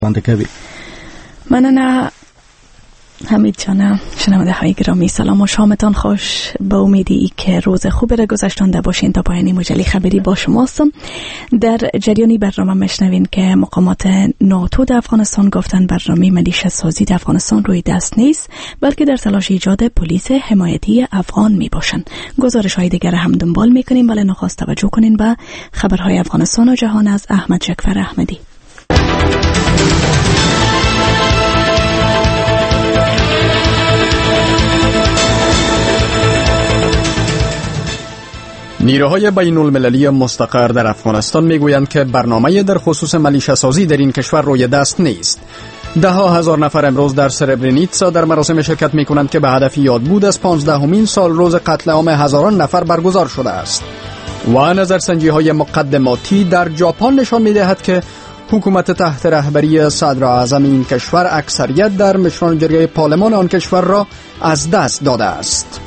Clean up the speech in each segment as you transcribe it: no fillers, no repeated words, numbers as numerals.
من حمید جانم، شنونده های گرامی، سلام و شامتان خوش. به امیدی که روز خوبی را گذشتانده باشین. تا پایان مجله خبری با شماستم. در جریانی برنامه مشنوین که مقامات ناتو در افغانستان گفتن برنامه ملیشه سازی در افغانستان روی دست نیست، بلکه در تلاش ایجاد پلیس حمایتی افغان می باشند. گزارش های دیگر هم دنبال می کنیم، ولی نخواست توجه کنین به خبرهای افغانستان و جهان از احمد شکفر احمدی. نیروهای بین المللی مستقر در افغانستان میگویند که برنامه در خصوص ملیشه سازی در این کشور روی دست نیست. ده ها هزار نفر امروز در سربرینیتسا در مراسم شرکت می کنند که به هدف یادبود از 15مین سال روز قتل عام هزاران نفر برگزار شده است. و نظرسنجی های مقدماتی در ژاپن نشان می دهد که حکومت تحت رهبری صدر اعظم این کشور اکثریت در مشرانجری پارلمان آن کشور را از دست داده است.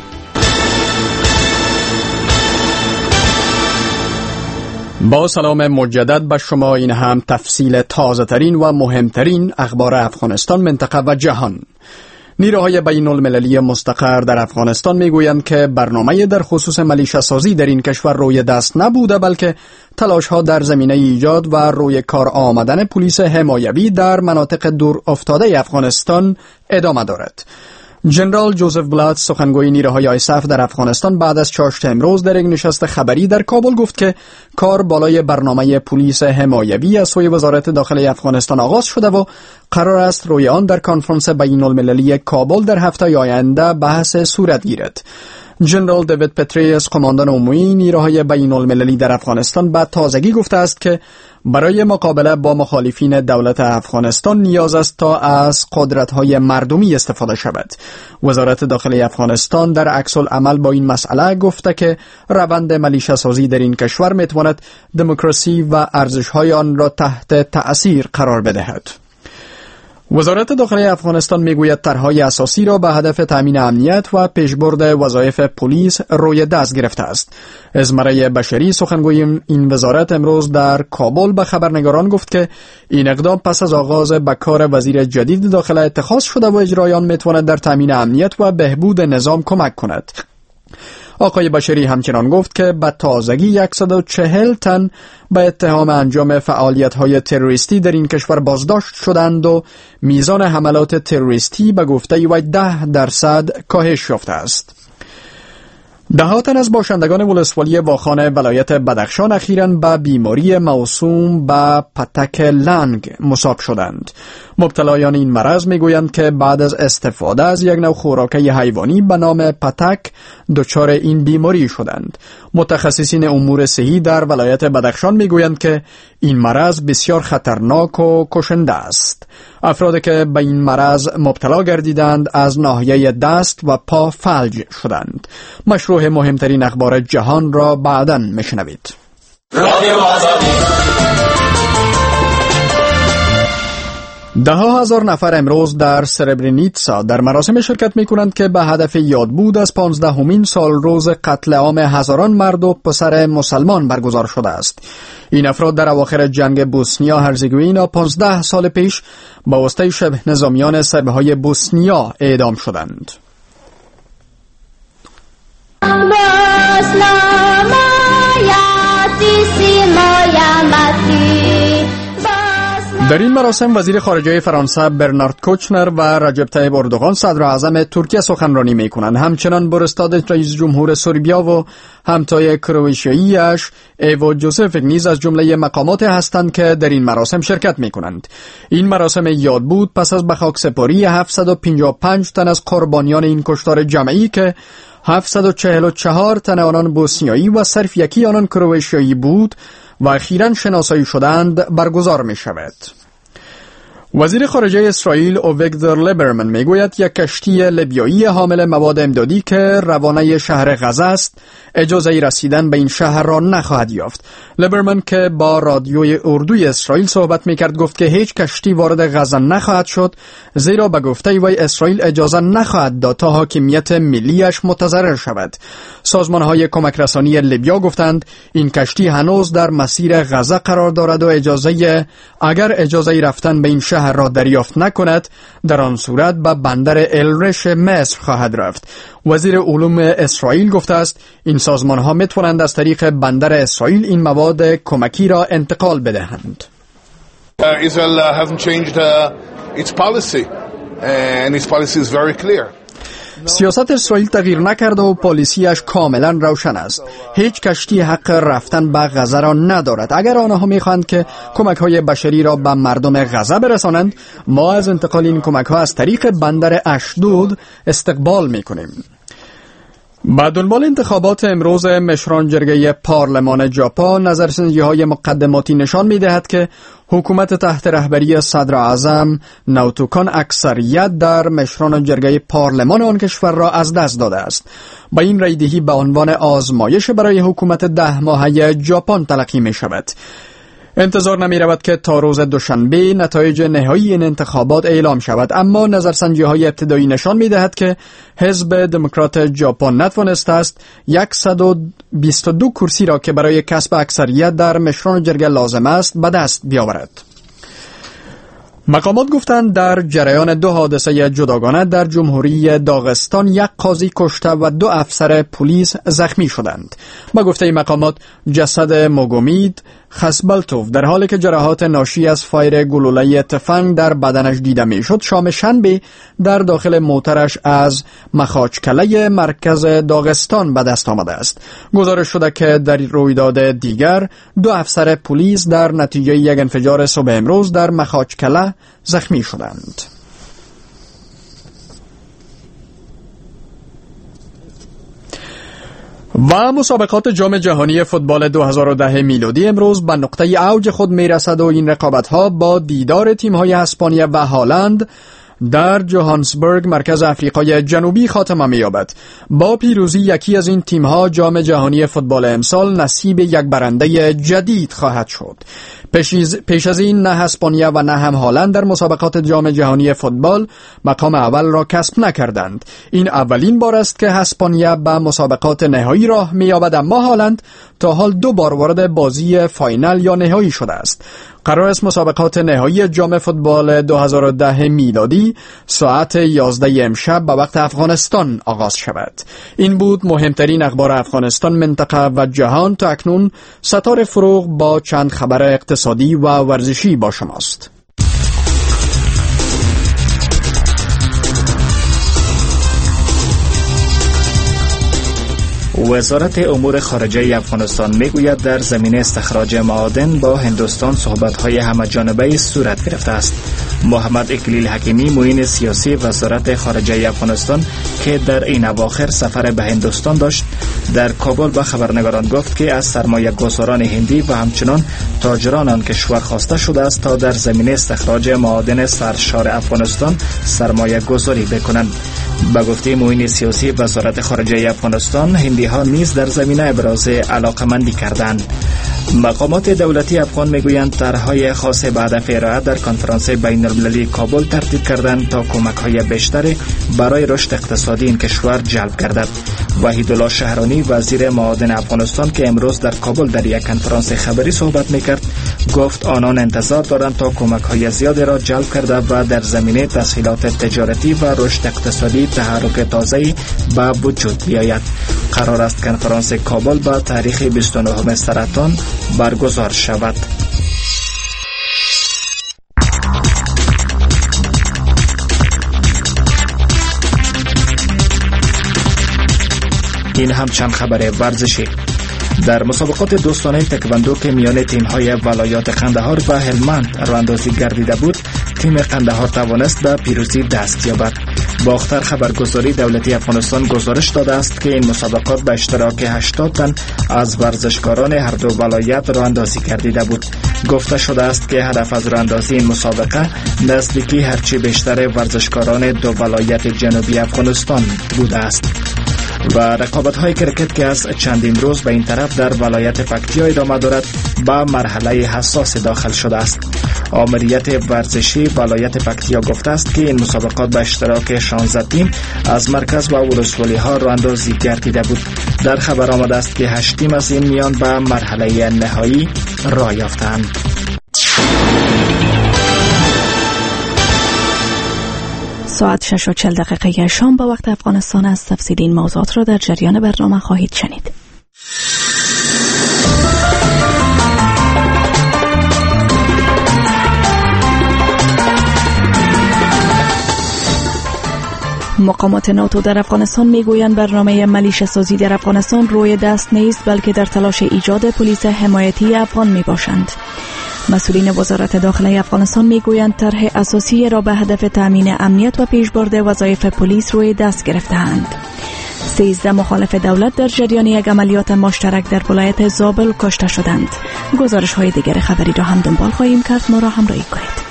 با سلام مجدد به شما، این هم تفصیل تازه ترین و مهمترین اخبار افغانستان، منطقه و جهان. نیروهای بین المللی مستقر در افغانستان میگویند که برنامه در خصوص ملیشه سازی در این کشور روی دست نبوده، بلکه تلاش ها در زمینه ایجاد و روی کار آمدن پلیس حمایتی در مناطق دور افتاده افغانستان ادامه دارد. جنرال جوزف بلات، سخنگوی نیروهای آیساف در افغانستان، بعد از چاشت امروز در یک نشست خبری در کابل گفت که کار بالای برنامه پلیس حمایتی از سوی وزارت داخلی افغانستان آغاز شده و قرار است روی آن در کنفرانس بین المللی کابل در هفته آینده بحث صورت گیرد. جنرال دیوید پتریس، قماندان عمومی نیروهای بین المللی در افغانستان، به تازگی گفته است که برای مقابله با مخالفین دولت افغانستان نیاز است تا از قدرت‌های مردمی استفاده شود. وزارت داخلی افغانستان در عکس العمل با این مسئله گفته که روند ملیشه سازی در این کشور میتواند دموکراسی و ارزش‌های آن را تحت تأثیر قرار بدهد. وزارت داخلی افغانستان میگوید طرح‌های اساسی را به هدف تامین امنیت و پیشبرد وظایف پلیس روی دست گرفته است. ازمره بشری، سخنگوی این وزارت، امروز در کابل به خبرنگاران گفت که این اقدام پس از آغاز به کار وزیر جدید داخله اتخاذ شده و اجرای آن میتواند در تامین امنیت و بهبود نظام کمک کند. آقای بشری همچنان گفت که به تازگی 140 تن به اتهام انجام فعالیت‌های تروریستی در این کشور بازداشت شدند و میزان حملات تروریستی به گفته وی 10% کاهش یافته است. ده تن از باشندگان ولسوالی واخان ولایت بدخشان اخیراً به بیماری موسوم به پتک لنگ مصاب شدند. مبتلایان این مرض میگویند که بعد از استفاده از یک نوع خوراک حیوانی به نام پتک دچار این بیماری شدند. متخصصین امور صحی در ولایت بدخشان میگویند که این مرض بسیار خطرناک و کشنده است. افرادی که به این مرض مبتلا گردیدند از ناحیه دست و پا فلج شدند. مشروع مهمترین اخبار جهان را بعداً میشنوید. ده ها هزار نفر امروز در سربرینیتسا در مراسم شرکت می کنند که به هدف یادبود از 15مین سال روز قتل عام هزاران مرد و پسر مسلمان برگزار شده است. این افراد در اواخر جنگ بوسنیا هرزگوینا 15 سال پیش با واسطه شبه نظامیان سربهای بوسنیا اعدام شدند. در این مراسم وزیر خارجه فرانسه برنارد کوچنر و رجب طیب اردوغان صدر اعظم ترکیه سخنرانی میکنند. همچنان بورستاد رئیس جمهور سربیا و همتای کرواتیاییش ایو جوزف نیز از جمله مقامات هستند که در این مراسم شرکت میکنند. این مراسم یادبود پس از به خاکسپاری 755 تن از قربانیان این کشتار جمعی که 744 تن آنان بوسنیایی و صرف یکی آنان کرواتیایی بود و اخیراً شناسایی شدند برگزار می شود. وزیر خارجه اسرائیل اویگدور لیبرمن میگوید یک کشتی لیبیایی حامل مواد امدادی که روانه شهر غزه است اجازه رسیدن به این شهر را نخواهد یافت. لیبرمن که با رادیوی اردوی اسرائیل صحبت میکرد گفت که هیچ کشتی وارد غزه نخواهد شد، زیرا به گفته وی اسرائیل اجازه نخواهد داد تا حاکمیت ملیش متضرر شود. سازمان‌های کمک رسانی لیبیا گفتند این کشتی هنوز در مسیر غزه قرار دارد و اگر اجازه رفتن به این شهر شهر را دریافت نکند، در آن صورت به بندر الرش مصر خواهد رفت. وزیر علوم اسرائیل گفته است این سازمان ها می توانند از طریق بندر اسرائیل این مواد کمکی را انتقال بدهند. Israel hasn't changed its policy and its policy is very clear. سیاست اسرائیل تغییر نکرده و پالیسیش کاملا روشن است. هیچ کشتی حق رفتن به غزه را ندارد. اگر آنها می‌خواهند که کمک‌های بشری را به مردم غزه برسانند، ما از انتقال این کمک‌ها از طریق بندر اشدود استقبال می‌کنیم. با دنبال انتخابات امروز مشران جرگه پارلمان ژاپن، نظرسنجی‌های مقدماتی نشان می‌دهد که حکومت تحت رهبری صدر اعظم نوتوکان اکثریت در مشران جرگه پارلمان آن کشور را از دست داده است. با این رایدهی به عنوان آزمایش برای حکومت 10 ماهه ژاپن تلقی می‌شود. انتظار نمی رود که تا روز دوشنبه نتایج نهایی این انتخابات اعلام شود، اما نظرسنجی‌های ابتدایی نشان می دهد که حزب دموکرات ژاپن نتوانسته است 122 کرسی را که برای کسب اکثریت در مشران جرگه لازم است به دست بیاورد. مقامات گفتند در جریان 2 حادثه جداگانه در جمهوری داغستان 1 قاضی کشته و 2 افسر پلیس زخمی شدند. با گفته مقامات جسد موگومید خسبلتوف در حالی که جراحات ناشی از فایر گلوله تفنگ در بدنش دیده میشد شام شنبه در داخل موترش از مخاچکله مرکز داغستان به دست آمده است. گزارش شده که در رویداد دیگر 2 افسر پلیس در نتیجه یک انفجار صبح امروز در مخاچکله زخمی شدند. و مسابقات جام جهانی فوتبال 2010 میلادی امروز به نقطه اوج خود میرسد و این رقابت‌ها با دیدار تیم‌های اسپانیا و هالند در جوهانسبرگ مرکز آفریقای جنوبی خاتمه می‌یابد. با پیروزی یکی از این تیم‌ها جام جهانی فوتبال امسال نصیب یک برنده جدید خواهد شد. پیش از این نه اسپانیا و نه هم هالند در مسابقات جام جهانی فوتبال مقام اول را کسب نکردند. این اولین بار است که اسپانیا به مسابقات نهایی راه می‌یابد، اما هالند تا حال 2 بار وارد بازی فاینال یا نهایی شده است. قرار است مسابقات نهایی جام فوتبال 2010 میلادی ساعت 11 امشب به وقت افغانستان آغاز شود. این بود مهمترین اخبار افغانستان، منطقه و جهان. تا اکنون ستاره فروغ با چند خبر اقتصادی و ورزشی با شماست. وزارت امور خارجه افغانستان میگوید در زمینه استخراج معادن با هندوستان صحبت‌های همه‌جانبه صورت گرفته است. محمد اکلیل حکیمی معین سیاسی وزارت خارجه افغانستان که در این اواخر سفر به هندوستان داشت، در کابل به خبرنگاران گفت که از سرمایه‌گذاران هندی و همچنان تاجران آن کشور خواسته شده است تا در زمینه استخراج معادن سرشار افغانستان سرمایه‌گذاری بکنند. به گفته معین سیاسی وزارت خارجه افغانستان، هندی ها نیز در زمینه ابراز علاقمندی کردند. مقامات دولتی افغان میگویند طرح‌های خاص به هدف ارائه در کنفرانس بین‌المللی کابل ترتیب کردند تا کمک‌های بیشتری برای رشد اقتصادی این کشور جلب گردد. وحیدالله شهرانی وزیر معادن افغانستان که امروز در کابل در یک کنفرانس خبری صحبت میکرد، گفت آنان انتظار دارند تا کمک‌های زیادی را جلب کرده و در زمینه تسهیلات تجارتی و رشد اقتصادی تحرک تازه‌ای به وجود بیاید. قرار است کنفرانس کابل با تاریخ 29 سرطان برگزار شود. این هم چند خبر ورزشی. در مسابقات دوستانه تکواندو که میان تیم‌های ولایات قندهار و هلمند راه‌اندازی گردیده بود، تیم قندهار توانست به پیروزی دست یابد. با اختر خبرگزاری دولتی افغانستان گزارش داده است که این مسابقات به اشتراک 80 تن از ورزشکاران هر دو ولایت راه‌اندازی گردیده بود. گفته شده است که هدف از راه‌اندازی این مسابقه نزدیکی هرچی بیشتر ورزشکاران دو ولایت جنوبی افغانستان بوده است. و رقابت‌های کرکت که از چندین روز به این طرف در ولایت پکتیا ادامه دارد به مرحله حساس داخل شده است. آمریت ورزشی ولایت پکتیا گفته است که این مسابقات به اشتراک 16 تیم از مرکز و ولسوالی‌ها راه‌اندازی گردیده بود. در خبر آمده است که 8 تیم از این میان به مرحله نهایی راه یافتند. ساعت 6:40 شام به وقت افغانستان است. تفصیل این موضوعات را در جریان برنامه خواهید شنید. مقامات ناتو در افغانستان میگویند برنامه ملیشه سازی در افغانستان روی دست نیست، بلکه در تلاش ایجاد پلیس حمایتی افغان می باشند. مسئولین وزارت داخله افغانستان میگویند طرح اساسی را به هدف تامین امنیت و پیشبرد وظایف پلیس روی دست گرفته‌اند. 13 مخالف دولت در جریان یک عملیات مشترک در ولایت زابل کشته شدند. گزارش های دیگر خبری را هم دنبال خواهیم کرد. ما را همراهی کنید.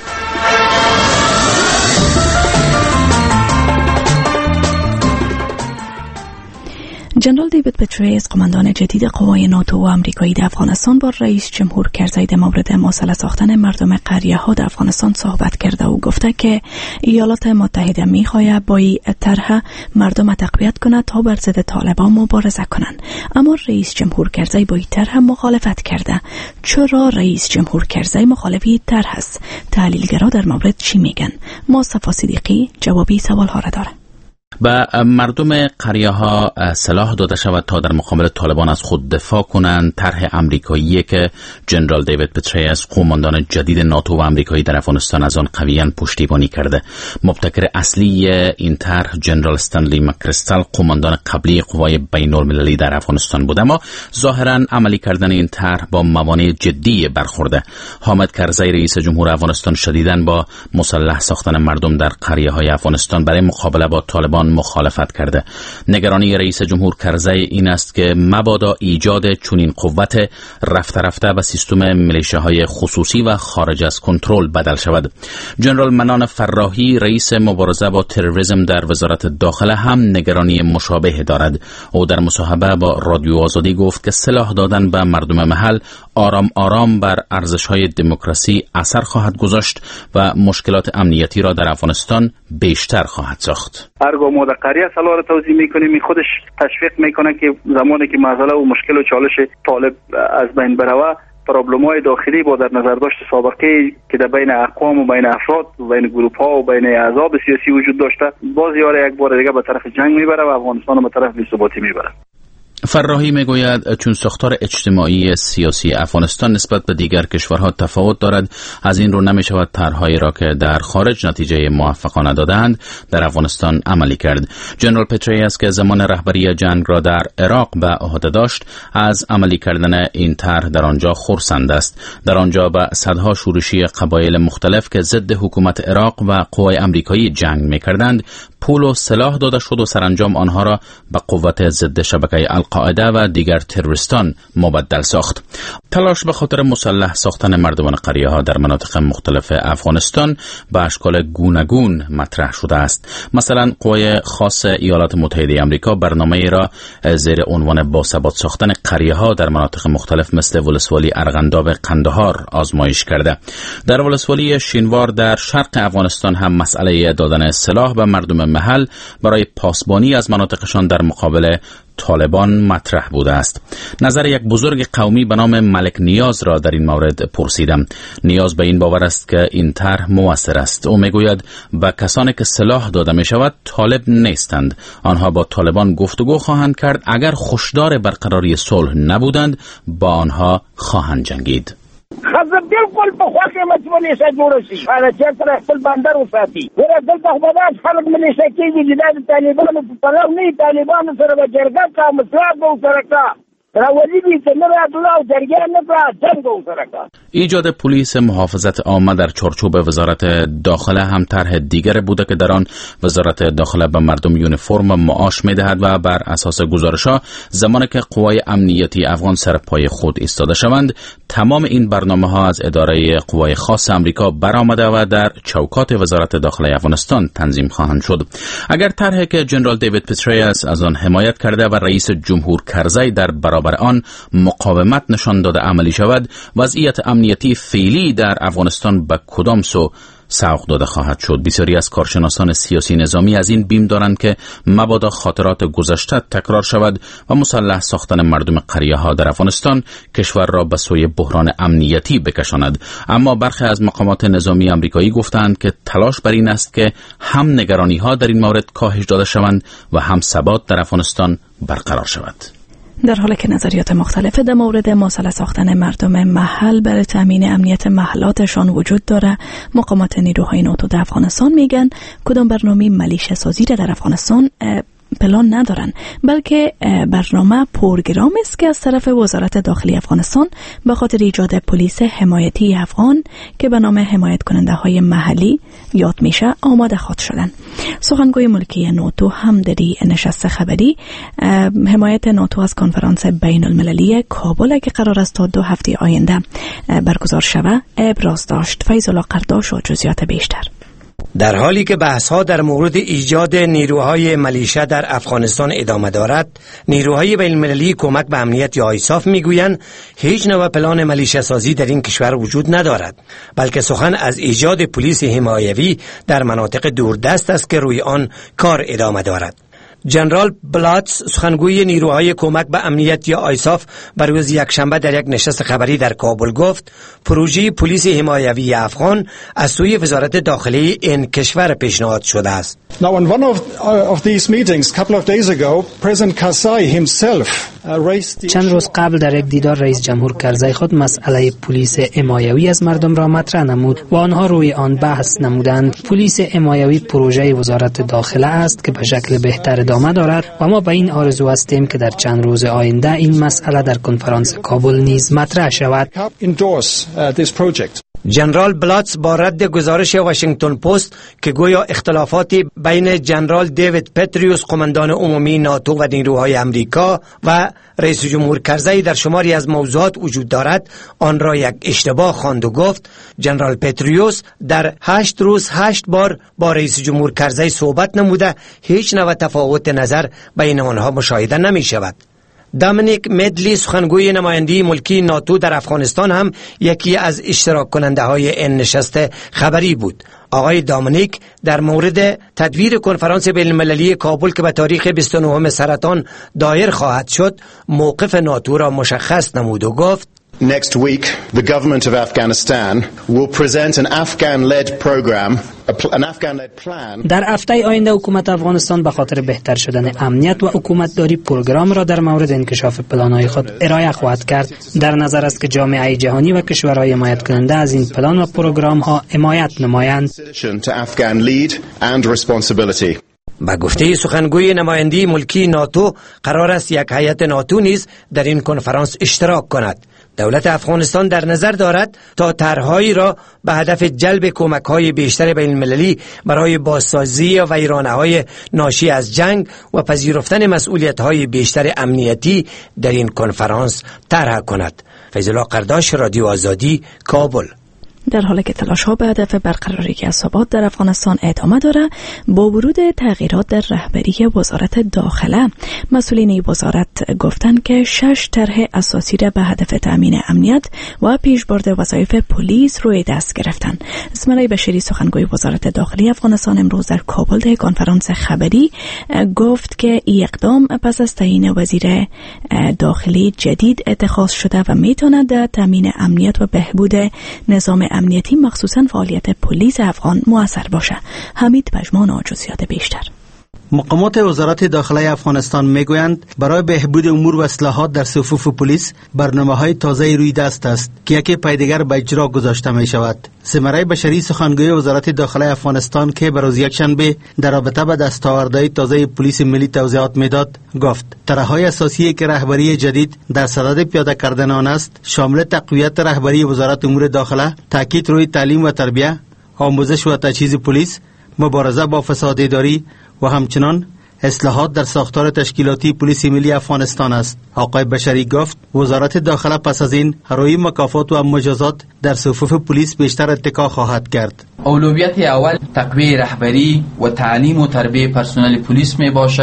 جنرال دیوید پتریس، قماندان جدید قوای ناتو و آمریکایی در افغانستان، با رئیس جمهور کرزی در مورد مسئله ساختن مردم قریه ها در افغانستان صحبت کرده و گفته که ایالات متحده می‌خواهد با این طرح مردم تقویت کند تا بر ضد طالبان مبارزه کنند. اما رئیس جمهور کرزی با این طرح مخالفت کرده. چرا رئیس جمهور کرزی مخالف این طرح است؟ تحلیلگرا در مورد چی میگن؟ مصطفی صدیقی جوابی سوال ها را داره. به مردم قریه ها سلاح داده شود تا در مقابل طالبان از خود دفاع کنند. طرح امریکایی که جنرال دیوید پتریس، قماندان جدید ناتو و امریکایی در افغانستان، از آن قویاً پشتیبانی کرده. مبتکر اصلی این طرح جنرال استنلی مکریستال، قماندان قبلی قوای بین المللی در افغانستان بود، اما ظاهراً عملی کردن این طرح با موانع جدی برخورده. حامد کرزی، رئیس جمهور افغانستان، شدیداً با مسلح ساختن مردم در قریه های افغانستان برای مقابله با طالبان مخالفت کرده. نگرانی رئیس جمهور کرزی این است که مبادا ایجاد چنین قوت رفته رفته به سیستم میلیشیاهای خصوصی و خارج از کنترل بدل شود. جنرال منان فراحی، رئیس مبارزه با تروریسم در وزارت داخله، هم نگرانی مشابه دارد. او در مصاحبه با رادیو آزادی گفت که سلاح دادن به مردم محل آرام آرام بر ارزش‌های دموکراسی اثر خواهد گذاشت و مشکلات امنیتی را در افغانستان بیشتر خواهد ساخت. ما در قریه سلاح را توضیح میکنیم، خودش تشویق میکنه که زمانی که مسئله و مشکل و چالش طالب از بین بروه، پرابلم‌های داخلی با در نظر داشت سابقه که در بین اقوام و بین افراد و بین گروه‌ها و بین احزاب سیاسی وجود داشته، باز یاره یک بار دیگه به طرف جنگ میبره و افغانستان به طرف بی‌ثباتی میبره. فراحی میگوید چون ساختار اجتماعی سیاسی افغانستان نسبت به دیگر کشورها تفاوت دارد، از این رو نمیشود طرحهایی را که در خارج نتیجه موفقانه دادند در افغانستان عملی کرد. جنرال پتریس که زمان رهبری جنگ را در عراق به عهده داشت، از عملی کردن این طرح در آنجا خرسند است. در آنجا به صدها شورشی قبایل مختلف که ضد حکومت عراق و قوای آمریکایی جنگ میکردند پول و سلاح داده شد و سرانجام آنها را به قوت ضد شبکه القاعده و دیگر تروریستان مبدل ساخت. تلاش به خاطر مسلح ساختن مردمان قریه ها در مناطق مختلف افغانستان به اشکال گوناگون مطرح شده است. مثلا قوای خاص ایالات متحده آمریکا برنامه‌ای را زیر عنوان باثبات ساختن قریه ها در مناطق مختلف مثل ولسوالی ارغنداب قندهار آزمایش کرده. در ولسوالی شینوار در شرق افغانستان هم مسئله دادن سلاح به مردم محل برای پاسبانی از مناطقشان در مقابل طالبان مطرح بوده است. نظر یک بزرگ قومی به نام ملک نیاز را در این مورد پرسیدم. نیاز به این باور است که این طرح مؤثر است. او میگوید به کسانی که سلاح داده می شود طالب نیستند. آنها با طالبان گفتگو خواهند کرد. اگر خوشدار برقراری صلح نبودند با آنها خواهند جنگید. خزه بالکل په خوښه ملیشه جوړه شي هغه چېرته خپل بندر وساتي ګوره دلته خو به داسې خلک ملیشه کېږي چې دا د طالبانو په پلو نه وي طالبانو سره به جرګه کا مسلات به ورسره کا راولي دي چې نه راتله او جرګه نه کړه جنګ به ورسره کا. ایجاد پلیس محافظت عامه در چارچوب وزارت داخله هم طرح دیگر بوده که در آن وزارت داخله به مردم یونیفرم معاش می‌دهد و بر اساس گزارش‌ها زمانی که قوای امنیتی افغان سر پای خود ایستاده شوند تمام این برنامه‌ها از اداره قوای خاص آمریکا برآمده و در چوکات وزارت داخله افغانستان تنظیم خواهند شد. اگر طرحی که جنرال دیوید پتریس از آن حمایت کرده و رئیس جمهور کرزی در برابر آن مقاومت نشان داده عملی شود، وضعیت امنیتی فعلی در افغانستان به کدام سو سوق داده خواهد شد. بسیاری از کارشناسان سیاسی نظامی از این بیم دارند که مبادا خاطرات گذشته تکرار شود و مسلح ساختن مردم قریه ها در افغانستان کشور را به سوی بحران امنیتی بکشاند. اما برخی از مقامات نظامی آمریکایی گفتند که تلاش بر این است که هم نگرانی ها در این مورد کاهش داده شوند و هم ثبات در افغانستان برقرار شود. در حالی که نظریات مختلف در مورد مسلح ساختن مردم محل برای تامین امنیت محلاتشان وجود داره، مقامات نیروهای ناتو در افغانستان میگن کدام برنامه ملیشه سازی در افغانستان پلان ندارن، بلکه برنامه پروگرام است که از طرف وزارت داخلی افغانستان به خاطر ایجاد پلیس حمایتی افغان که به نام حمایت کننده های محلی یاد میشه آماده خواهد شدن. سخنگوی ملکی ناتو هم در نشست خبری حمایت ناتو از کنفرانس بین المللی کابل که قرار است تا 2 هفته آینده برگزار شود ابراز داشت. فیض الله قرداش و جزئیات بیشتر. در حالی که بحث‌ها در مورد ایجاد نیروهای ملیشه در افغانستان ادامه دارد، نیروهای بین‌المللی کمک به امنیت یا آیساف میگویند هیچ نوع پلان ملیشه سازی در این کشور وجود ندارد، بلکه سخن از ایجاد پلیس حمایوی در مناطق دوردست است که روی آن کار ادامه دارد. جنرال بلاتس سخنگوی نیروهای کمک به امنیت یا آیساف بر روز یکشنبه در یک نشست خبری در کابل گفت پروژه پلیس حمایوی افغان از سوی وزارت داخلی این کشور پیشنهاد شده است. Now in one of these meetings a couple of days ago President Karzai himself raised چند روز قبل در یک دیدار رئیس جمهور کرزی خود مسئله پلیس حمایوی از مردم را مطرح نمود و آنها روی آن بحث نمودند. پلیس حمایوی پروژه وزارت داخله است که به شکل بهتر ادامه دارد و ما به این آرزو هستیم که در چند روز آینده این مسئله در کنفرانس کابل نیز مطرح شود. جنرال بلاتس با رد گزارش واشنگتن پست که گویا اختلافاتی بین جنرال دیوید پتریوس قماندان عمومی ناتو و نیروهای امریکا و رئیس جمهور کرزی در شماری از موضوعات وجود دارد آن را یک اشتباه خواند و گفت جنرال پتریوس در 8 روز 8 بار با رئیس جمهور کرزی صحبت نموده هیچ نوع تفاوت نظر بین آنها مشاهده نمی شود. دامینیک مدلی سخنگوی نمایندگی ملکی ناتو در افغانستان هم یکی از اشتراک کننده های این نشست خبری بود. آقای دامینیک در مورد تدویر کنفرانس بین المللی کابل که به تاریخ 29 سرطان دایر خواهد شد موقف ناتو را مشخص نمود و گفت Next week, the government of Afghanistan will present an Afghan-led program, an Afghan-led plan. در هفته آینده حکومت افغانستان به خاطر بهتر شدن امنیت و حکومتداری پروگرام را در مورد انکشاف پلان‌های خود ارائه خواهد کرد. در نظر است که جامعه جهانی و کشورهای حمایت کننده از این پلان و پروگرام‌ها حمایت نمایند. با گفته سخنگوی نمایندگی ملکی ناتو قرار است یک هیئت ناتو نیز در این کنفرانس اشتراک کند. دولت افغانستان در نظر دارد تا طرحهایی را به هدف جلب کمک‌های بیشتر بین المللی برای بازسازی ویرانه‌های ناشی از جنگ و پذیرفتن مسئولیت‌های بیشتر امنیتی در این کنفرانس طرح کند. فیض الله قرداش، رادیو آزادی، کابل. در حالی که تلاش‌ها به هدف برقراری ثبات در افغانستان ادامه دارد، با ورود تغییرات در رهبری وزارت داخله، مسئولین وزارت گفتند که 6 طرح اساسی را به هدف تامین امنیت و پیشبرد وظایف پلیس روی دست گرفتند. اسماعیل بشیری سخنگوی وزارت داخلی افغانستان امروز در کابل در کنفرانس خبری گفت که این اقدام پس از تعیین وزیر داخلی جدید اتخاذ شده و میتواند در تامین امنیت و بهبود نظام امنیتی مخصوصاً فعالیت پلیس افغان مؤثر باشه. حمید پژمان و جزئیات بیشتر. مقامات وزارت داخلی افغانستان میگویند برای بهبود امور و اصلاحات در صفوف پلیس برنامه‌های تازه روی دست است که یکی پای دیگر به اجرا گذاشته می شود. سمرای بشری سخنگوی وزارت داخلی افغانستان که بر روز یکشنبه در رابطه با دستاوردهای تازه پلیس ملی توضیحات میداد گفت طرح‌های اساسی که رهبری جدید در صدد پیاده کردن آن است شامل تقویت رهبری وزارت امور داخله، تاکید روی تعلیم و تربیت، آموزش و تجهیز پلیس، مبارزه با فساد اداری و همچنان اصلاحات در ساختار تشکیلاتی پلیس ملی افغانستان است. آقای بشری گفت وزارت داخله پس از این روی مکافات و مجازات در صفوف پلیس بیشتر اتکا خواهد کرد. اولویت اول تقویت رهبری و تعلیم و تربیت پرسنل پلیس می باشه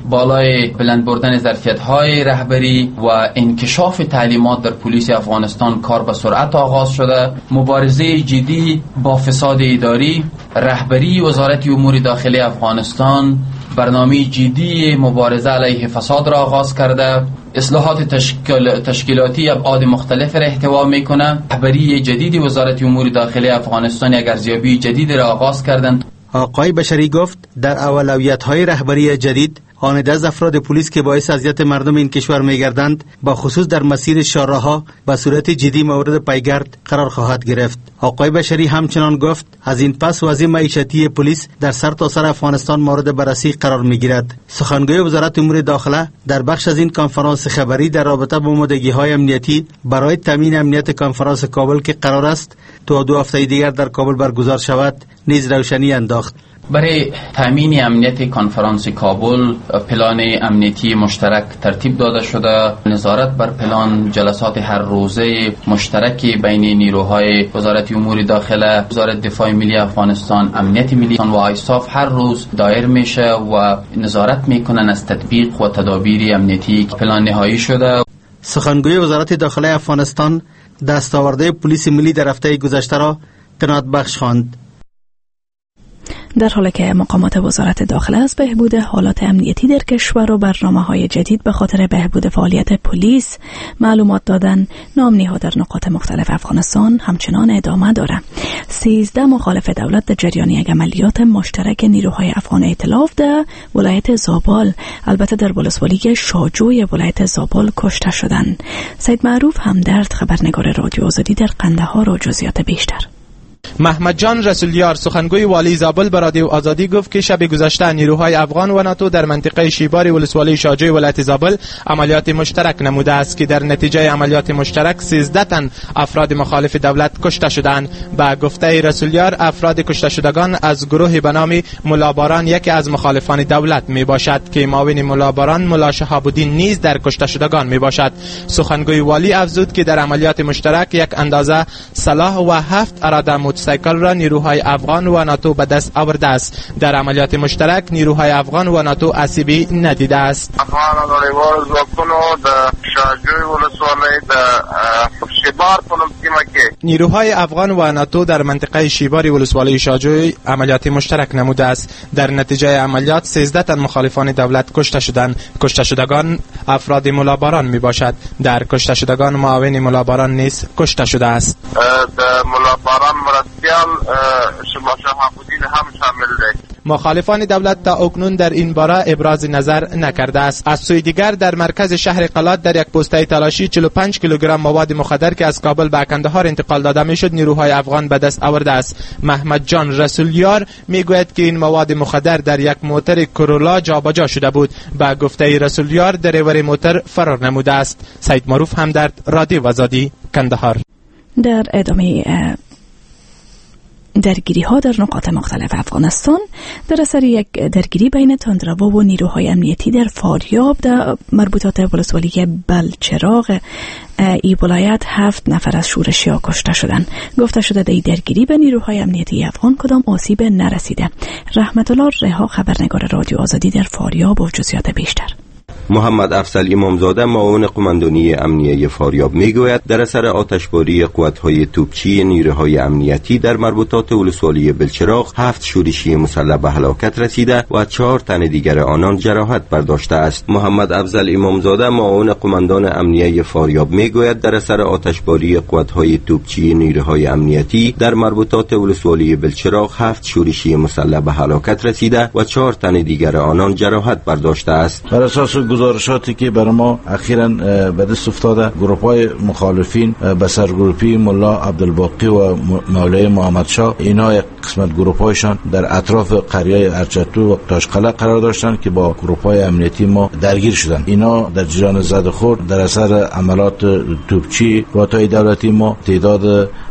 بالای بلند بردن ظرفیت‌های رهبری و انکشاف تعلیمات در پلیس افغانستان کار به سرعت آغاز شده. مبارزه جدی با فساد اداری، رهبری وزارت امور داخلی افغانستان برنامه جدی مبارزه علیه فساد را آغاز کرده. اصلاحات تشکیلاتی ابعاد مختلف را احتوا میکنه. رهبری جدید وزارت امور داخلی افغانستان یک ارزیابی جدید را آغاز کردند. آقای بشری گفت در اولویت‌های رهبری جدید آن از افراد پلیس که باعث اذیت مردم این کشور می‌گردند با خصوص در مسیر شاهراه‌ها به صورت جدی مورد پیگرد قرار خواهد گرفت. آقای بشری همچنان گفت از این پس وضع معیشتی پلیس در سرتاسر افغانستان مورد بررسی قرار می‌گیرد. سخنگوی وزارت امور داخله در بخش از این کنفرانس خبری در رابطه با آمادگی‌های امنیتی برای تامین امنیت کنفرانس کابل که قرار است تا 2 هفته دیگر در کابل برگزار شود نیز روشنی انداخت. برای تامین امنیت کنفرانس کابل پلان امنیتی مشترک ترتیب داده شده. نظارت بر پلان جلسات هر روزه مشترک بین نیروهای وزارت امور داخله، وزارت دفاع ملی افغانستان، امنیت ملی و آیساف هر روز دایر میشه و نظارت میکنن از تطبیق و تدابیر امنیتی پلان نهایی شده. سخنگوی وزارت داخله افغانستان دستاورده پلیس ملی در هفته گذشته را قناعت بخش خواند. در حالی که مقامات وزارت داخله از بهبود حالات امنیتی در کشور و برنامه‌های جدید به خاطر بهبود فعالیت پلیس معلومات دادن، نامنی‌ها در نقاط مختلف افغانستان همچنان ادامه دارد. 13 مخالف دولت در جریان یک عملیات مشترک نیروهای افغان ائتلاف در ولایت زابل، البته در ولسوالی شاجوی ولایت زابل کشته شدند. سید معروف همدرد، خبرنگار رادیو آزادی در قندهار و جزئیات بیشتر. محمد جان رسولیار، سخنگوی والی زابل، به رادیو آزادی گفت که شب گذشته نیروهای افغان و ناتو در منطقه شیباری ولسوالی شاجوی ولایت زابل عملیات مشترک نموده است که در نتیجه عملیات مشترک 13 تن افراد مخالف دولت کشته شدند. به گفته رسولیار افراد کشته شدگان از گروه به نام ملاباران یکی از مخالفان دولت می باشد که معاون ملاباران ملا شهاب الدین نیز در کشته شدگان می باشد. سخنگوی والی افزود که در عملیات مشترک یک اندازه سلاح و 7 اراده موتورسیکل را نیروهای افغان و ناتو به دست آورده است. در عملیات مشترک نیروهای افغان و ناتو آسیبی ندیده است. افغان نړیوال ځواکونو د شاجوی ولسوالۍ د شیبار په نوم سیمه کې نیروهای افغان و ناتو در منطقه شیباری ولسوالی شاجوی عملیات مشترک نموده است. در نتیجه عملیات 13 تن مخالفان دولت کشته شدند. کشته شدگان افراد ملاباران می باشد. در کشته شدگان معاون ملاباران نیز کشته شده است. ملاباران مرستیال شما شهاب الدین هم شامل است. مخالفان دولت تا اکنون در این باره ابراز نظر نکرده است. از سوی دیگر در مرکز شهر قلات در یک پوسته تلاشی 45 کیلوگرم مواد مخدر که از کابل به کندهار انتقال داده میشد نیروهای افغان به دست آورده است. محمد جان رسولیار میگوید که این مواد مخدر در یک موتر کرولا جابجا شده بود. به گفته رسولیار دریور موتر فرار نموده است. سید معروف همدرد، رادیو آزادی، کندهار. در ادامه درگیری ها در نقاط مختلف افغانستان، در اثر یک درگیری بین تندرو و نیروهای امنیتی در فاریاب در مربوطات ولسوالی بلچراغ ای ولایت 7 نفر از شورشی‌ها کشته شدند. گفته شده در این درگیری به نیروهای امنیتی افغان کدام آسیب نرسیده. رحمت الله رها، خبرنگار رادیو آزادی در فاریاب و جزئیات بیشتر. محمد افضل امامزاده، معاون قماندانی امنیه فاریاب میگوید در اثر آتشباری قوت‌های توپچی نیروهای امنیتی در مربوطات ولسوالی بلچراغ 7 شورشی مسلح به هلاکت رسیده و 4 تن دیگر آنان جراحت برداشته است. محمد افضل امامزاده، معاون قماندان امنیه فاریاب میگوید در اثر آتشباری قوت‌های توپچی نیروهای امنیتی در مربوطات ولسوالی بلچراغ 7 شورشی مسلح به هلاکت رسیده و 4 تن دیگر آنان جراحت برداشته است. بر اساس گزارشاتی که برای ما اخیراً به دست افتاده، گروه‌های مخالفین به سرگروپی ملا عبدالباقی و مولای محمد شاه، اینا یک قسمت گروه‌هایشان در اطراف قریه ارچتو و تاشقلق قرار داشتند که با گروه‌های امنیتی ما درگیر شدند. اینا در جریان زد و خورد در اثر عملات توپچی قوات‌های دولتی ما تعداد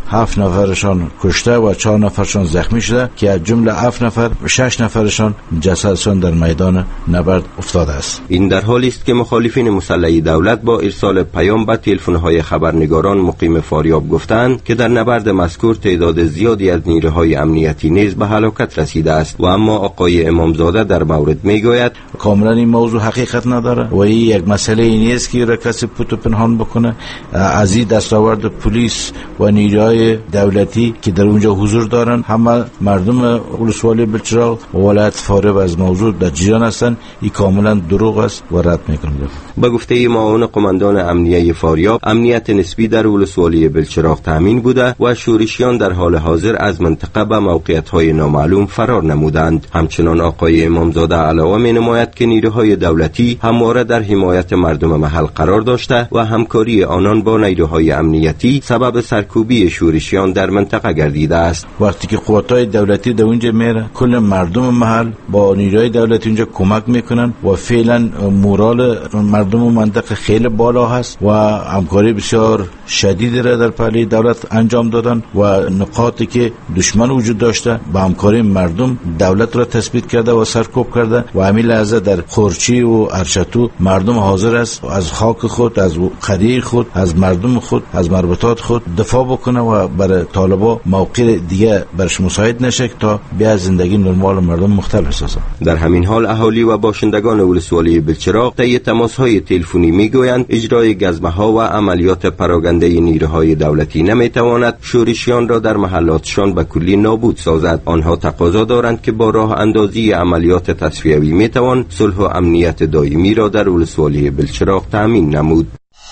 7 نفرشان کشته و 4 نفرشان زخمی شده که از جمله 7 نفر 6 نفرشان جسدشان در میدان نبرد افتاده است. این در حالی است که مخالفین مسلح دولت با ارسال پیام به تلفن‌های خبرنگاران مقیم فاریاب گفتند که در نبرد مذکور تعداد زیادی از نیروهای امنیتی نیز به هلاکت رسیده است و اما آقای امامزاده در مورد میگوید کاملا این موضوع حقیقت نداره و این یک مسئله نیست که کسی پوت و پنهان بکنه. از این دستاورد پلیس و نیروهای دولتی که در اونجا حضور دارن همه مردم ولسوالی بلچراغ و ولایت فاریاب از موضوع در جریان هستند. این کاملا دروغ است و رد میکنم. به گفته معاون قماندان امنیه فاریاب امنیت نسبی در ولسوالی بلچراغ تامین بوده و شورشیان در حال حاضر از منطقه به موقعیت‌های نامعلوم فرار نمودند. همچنان آقای امامزاده علاوه می‌نماید که نیروهای دولتی همواره در حمایت مردم محل قرار داشته و همکاری آنان با نیروهای امنیتی سبب سرکوبی شورشیان در منطقه گردیده است. وقتی که قوات‌های دولتی در اونجا میره کل مردم محل با نیروهای دولتی اونجا کمک میکنن و فعلا مورال مردم منطقه خیلی بالا هست و همکاری بسیار شدیدی را در پهلوی دولت انجام دادن و نقاطی که دشمن وجود داشته با همکاری مردم دولت را تثبیت کرده و سرکوب کرده و همین لحظه در خورچی و ارشتو مردم حاضر است از خاک خود، از قریه خود، از مردم خود، از مربوطات خود دفاع بکنه و برای طالبا موقع دیگه برش مساعد نشه تا بیا زندگی نرمال مردم مختلف سازه. در همین حال اهالی و باشندگان ولسوالی بلچراغ طی تماس‌های تلفنی میگویند اجرای گزمه‌ها و عملیات پراگنده نیروهای دولتی نمیتواند شورشیان را در محلاتشان به کلی نابود سازد. آنها تقاضا دارند که با راه اندازی عملیات تصفیوی میتوان صلح و امنیت دائمی را در ولسوالی بلچراغ تامین نمود.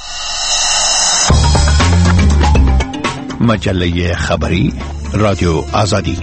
مجله خبری رادیو آزادی.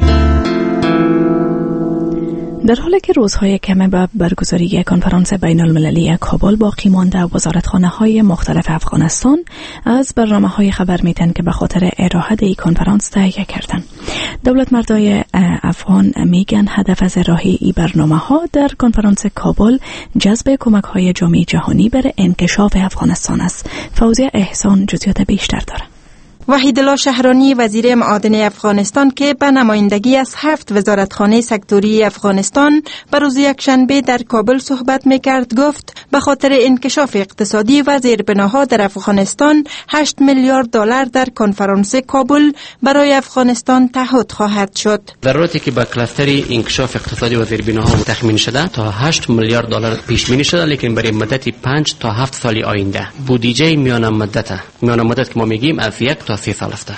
در حالی که روزهای کمه به برگزاری کنفرانس بین المللی کابل باقی مانده، وزارتخانه‌های مختلف افغانستان از برنامه‌های خبر میدن که به خاطر ارائه این کنفرانس تهیه کردن. دولت مردای افغان میگن هدف از ارائه این برنامه‌ها در کنفرانس کابل جذب کمک‌های جامعه جهانی برای انکشاف افغانستان است. فوزیه احسان جزئیات بیشتر داره. وحیدالله شهرانی وزیر معادن افغانستان که به نمایندگی از 7 وزارتخانه سکتوری افغانستان به روز یکشنبه در کابل صحبت میکرد گفت به خاطر انکشاف اقتصادی و زیربناها در افغانستان 8 میلیارد دلار در کنفرانس کابل برای افغانستان تعهد خواهد شد. ضرورتی که با کلاستر انکشاف اقتصادی و زیربناها تخمین شده تا 8 میلیارد دلار پیش بینی شده، لیکن برای مدت 5 تا 7 سال آینده بودجه میانه مدت که ما میگیم از 1 تا 3 سال است.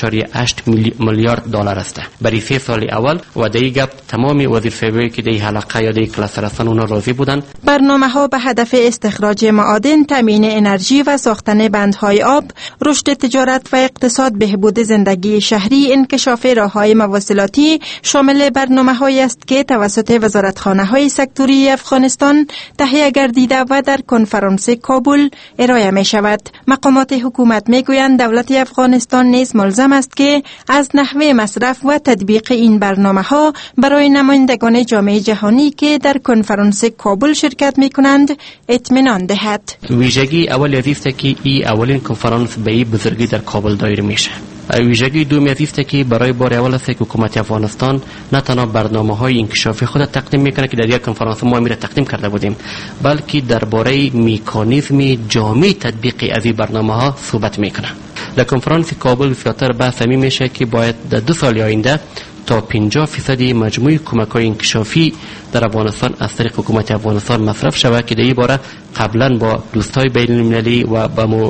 3.8 میلیارد دلار است برای 3 سال اول و دیگه گپ تمام وزیر صاحبایی که دی حلقه یا دی کلاستر هستن اونا راضی بودن. برنامه‌ها به هدف استخراج معادن، تامین انرژی و ساختن بندهای آب، رشد تجارت و اقتصاد، بهبود زندگی شهری، انکشاف راه‌های مواصلاتی شامل برنامه‌هایی است که توسط وزارتخانه‌های سکتوری افغانستان تهیه گردیده و در کنفرانس کابل ارائه می‌شود. مقامات حکومت می‌گویند دولت افغانستان نیز ملزم است که از نحوه مصرف و تطبیق این برنامه‌ها برای نمایندگان جامعه جهانی که در کنفرانس کابل شرکت می‌کنند اطمینان دهد. ویژگی اول است که این اولین کنفرانس به این بزرگی در کابل دایر میشه. ویژگی دومی است که برای بار اول است که حکومت افغانستان نه تنها برنامه‌های انکشافی خود تقدیم میکنه که در یک کنفرانس ما میره تقدیم کرده بودیم، بلکه درباره مکانیزم جامع تطبیق از این برنامه‌ها صحبت میکنه. در کنفرانس کابل زیاتر بحث می میشه که باید در 2 سال آینده تا 50% مجموع کمک‌های انکشافی در افغانستان از طریق حکومت افغانستان مصرف شود که در این باره قبلا با دوستای بین‌المللی و با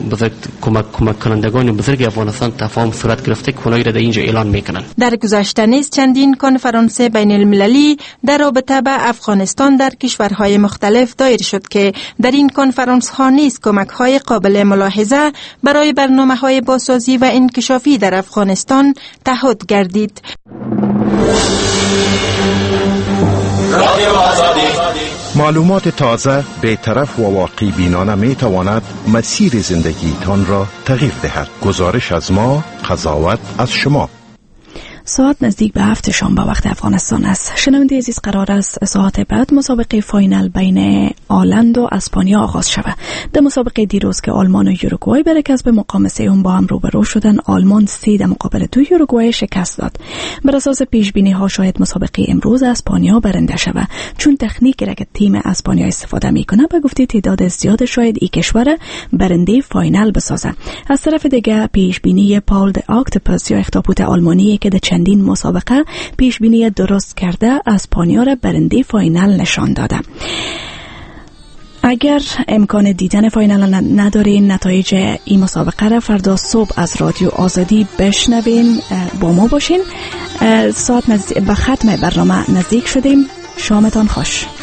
کمک کنندگان بزرگ افغانستان تفاهم صورت گرفته که اونایی را در اینجا اعلان میکنن. در گذشته نیز چندین کنفرانس بین‌المللی در رابطه به افغانستان در کشورهای مختلف دایر شد که در این کنفرانس ها نیز کمک‌های قابل ملاحظه برای برنامه‌های بازسازی و انکشافی در افغانستان تعهد گردید. معلومات تازه، بی‌طرف و واقعی بینانه می تواند مسیر زندگی تان را تغییر دهد. گزارش از ما، قضاوت از شما. ساعت نزدیک به 7 شام به وقت افغانستان است. شنونده عزیز، قرار است ساعت بعد مسابقه فاینال بین آلند و اسپانیا آغاز شود. در مسابقه دیروز که آلمان و یوروگوئه برای کسب مقام سوم با هم روبرو شدن، آلمان 3 در مقابل 2 یوروگوئه شکست داد. بر اساس پیش بینی ها شاید مسابقه امروز اسپانیا برنده شود، چون تکنیکی را که تیم اسپانیا استفاده میکنه به گفته تعداد زیاد شاید این کشور برنده فاینال بسازه. از طرف دیگه پیش بینی پاول د اکتوپس یا اخطبوط آلمانی که در چندین مسابقه پیش بینی درست کرده اسپانیا را برنده فاینال نشان داده. اگر امکان دیدن فاینال ندارین، نتایج این مسابقه را فردا صبح از رادیو آزادی بشنوین. با ما باشین. ساعت به ختم برنامه نزدیک شدیم. شامتان خوش.